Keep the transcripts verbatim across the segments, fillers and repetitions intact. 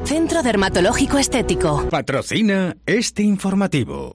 Centro Dermatológico Estético. Patrocina este informativo.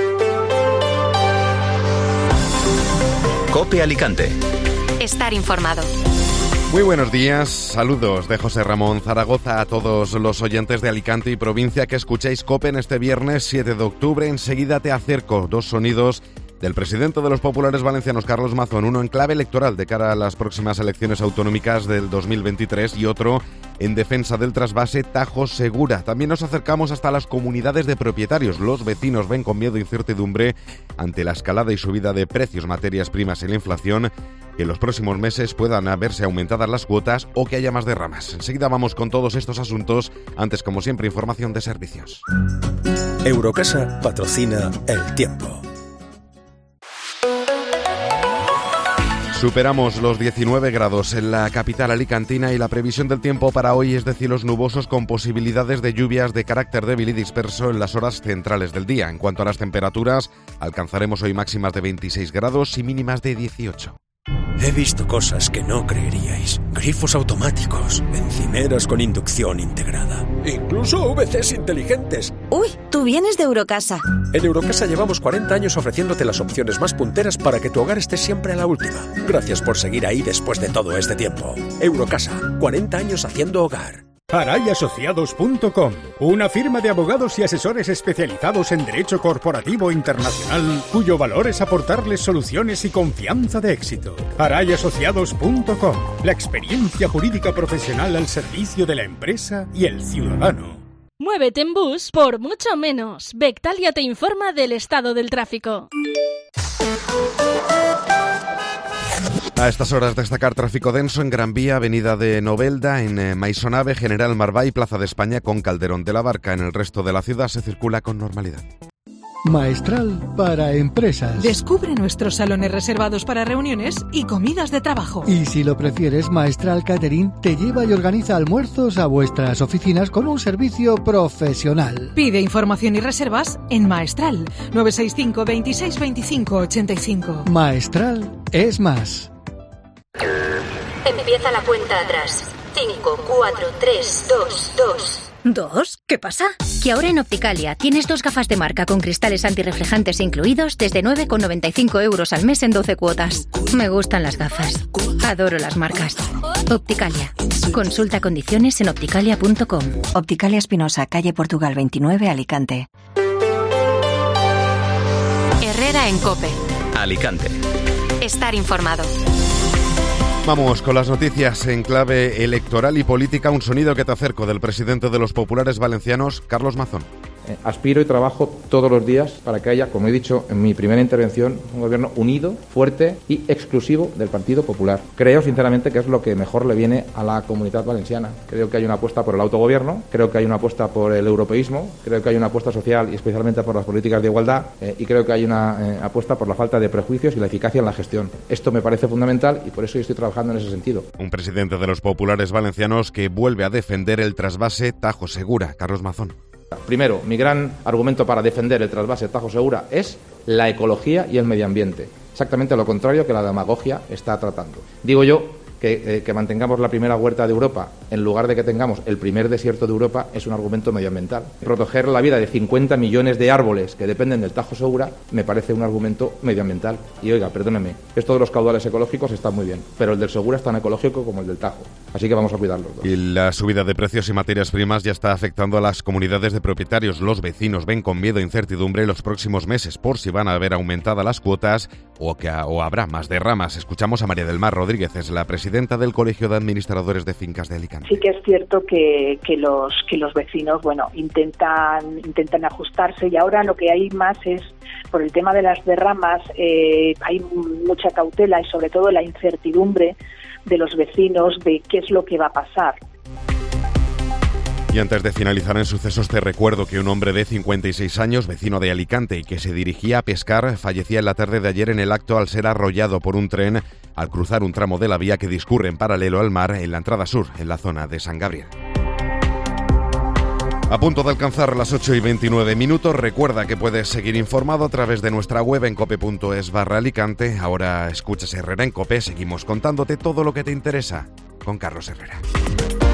COPE Alicante. Estar informado. Muy buenos días, saludos de José Ramón Zaragoza a todos los oyentes de Alicante y provincia que escucháis COPE en este viernes siete de octubre. Enseguida te acerco dos sonidos del presidente de los populares valencianos, Carlos Mazón, uno en clave electoral de cara a las próximas elecciones autonómicas del dos mil veintitrés y otro en defensa del trasvase Tajo Segura. También nos acercamos hasta las comunidades de propietarios. Los vecinos ven con miedo e incertidumbre ante la escalada y subida de precios, materias primas y la inflación, que en los próximos meses puedan verse aumentadas las cuotas o que haya más derramas. Enseguida vamos con todos estos asuntos. Antes, como siempre, información de servicios. Eurocasa patrocina El Tiempo. Superamos los diecinueve grados en la capital alicantina y la previsión del tiempo para hoy es de cielos nubosos con posibilidades de lluvias de carácter débil y disperso en las horas centrales del día. En cuanto a las temperaturas, alcanzaremos hoy máximas de veintiséis grados y mínimas de dieciocho. He visto cosas que no creeríais. Grifos automáticos, encimeras con inducción integrada, incluso V Cs inteligentes. Uy, tú vienes de Eurocasa. En Eurocasa llevamos cuarenta años ofreciéndote las opciones más punteras para que tu hogar esté siempre a la última. Gracias por seguir ahí después de todo este tiempo. Eurocasa, cuarenta años haciendo hogar. Aray Asociados punto com, una firma de abogados y asesores especializados en derecho corporativo internacional, cuyo valor es aportarles soluciones y confianza de éxito. Aray Asociados punto com, la experiencia jurídica profesional al servicio de la empresa y el ciudadano. Muévete en bus por mucho menos. Bectalia te informa del estado del tráfico. A estas horas destacar tráfico denso en Gran Vía, Avenida de Novelda, en eh, Maisonave, General Marbay, Plaza de España con Calderón de la Barca. En el resto de la ciudad se circula con normalidad. Maestral para empresas. Descubre nuestros salones reservados para reuniones y comidas de trabajo. Y si lo prefieres, Maestral Catering te lleva y organiza almuerzos a vuestras oficinas con un servicio profesional. Pide información y reservas en Maestral nueve seis cinco, veintiséis, veinticinco, ochenta y cinco. Maestral es más. Empieza la cuenta atrás. cinco, cuatro, tres, dos, dos. ¿Dos? ¿Qué pasa? Que ahora en Opticalia tienes dos gafas de marca con cristales antirreflejantes incluidos desde nueve con noventa y cinco euros al mes en doce cuotas. Me gustan las gafas. Adoro las marcas. Opticalia. Consulta condiciones en opticalia punto com. Opticalia Espinosa, calle Portugal veintinueve, Alicante. Herrera en COPE. Alicante. Estar informado. Vamos con las noticias en clave electoral y política. Un sonido que te acerco del presidente de los populares valencianos, Carlos Mazón. Eh, aspiro y trabajo todos los días para que haya, como he dicho en mi primera intervención, un gobierno unido, fuerte y exclusivo del Partido Popular. Creo, sinceramente, que es lo que mejor le viene a la Comunidad Valenciana. Creo que hay una apuesta por el autogobierno, creo que hay una apuesta por el europeísmo, creo que hay una apuesta social y especialmente por las políticas de igualdad eh, y creo que hay una eh, apuesta por la falta de prejuicios y la eficacia en la gestión. Esto me parece fundamental y por eso yo estoy trabajando en ese sentido. Un presidente de los populares valencianos que vuelve a defender el trasvase Tajo Segura. Carlos Mazón. Primero, mi gran argumento para defender el trasvase Tajo Segura es la ecología y el medio ambiente. Exactamente lo contrario que la demagogia está tratando. Digo yo que, eh, que mantengamos la primera huerta de Europa en lugar de que tengamos el primer desierto de Europa es un argumento medioambiental. Proteger la vida de cincuenta millones de árboles que dependen del Tajo Segura me parece un argumento medioambiental. Y oiga, perdóneme, esto de los caudales ecológicos está muy bien, pero el del Segura es tan ecológico como el del Tajo. Así que vamos a cuidarlos. Y la subida de precios y materias primas ya está afectando a las comunidades de propietarios. Los vecinos ven con miedo e incertidumbre los próximos meses por si van a haber aumentadas las cuotas o que o habrá más derramas. Escuchamos a María del Mar Rodríguez, es la presidenta del Colegio de Administradores de Fincas de Alicante. Sí que es cierto que, que los que los vecinos, bueno, intentan intentan ajustarse y ahora lo que hay más es por el tema de las derramas, eh, hay mucha cautela y sobre todo la incertidumbre de los vecinos de qué es lo que va a pasar. Y antes de finalizar en sucesos te recuerdo que un hombre de cincuenta y seis años, vecino de Alicante y que se dirigía a pescar, fallecía en la tarde de ayer en el acto al ser arrollado por un tren al cruzar un tramo de la vía que discurre en paralelo al mar en la entrada sur, en la zona de San Gabriel. A punto de alcanzar las ocho y veintinueve minutos, recuerda que puedes seguir informado a través de nuestra web en cope punto es barra Alicante. Ahora escuchas Herrera en COPE, seguimos contándote todo lo que te interesa con Carlos Herrera.